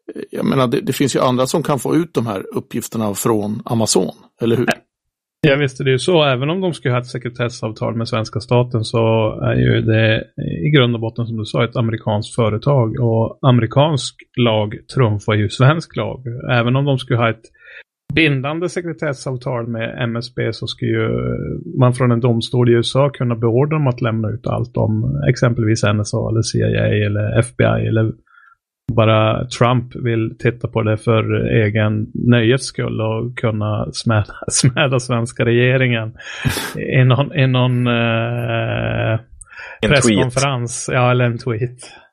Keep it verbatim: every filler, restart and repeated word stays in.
jag menar, det, det finns ju andra som kan få ut de här uppgifterna från Amazon, eller hur? Ja, visst är det ju så. Även om de skulle ha ett sekretessavtal med svenska staten så är ju det i grund och botten, som du sa, ett amerikanskt företag. Och amerikansk lag trumfar ju svensk lag. Även om de skulle ha ett bindande sekretessavtal med M S B så skulle ju man från en domstol i U S A kunna beordra dem att lämna ut allt om exempelvis N S A eller C I A eller F B I, eller bara Trump vill titta på det för egen nöjets skull och kunna smäda, smäda svenska regeringen i någon, i någon eh, presskonferens. Ja, eller en tweet.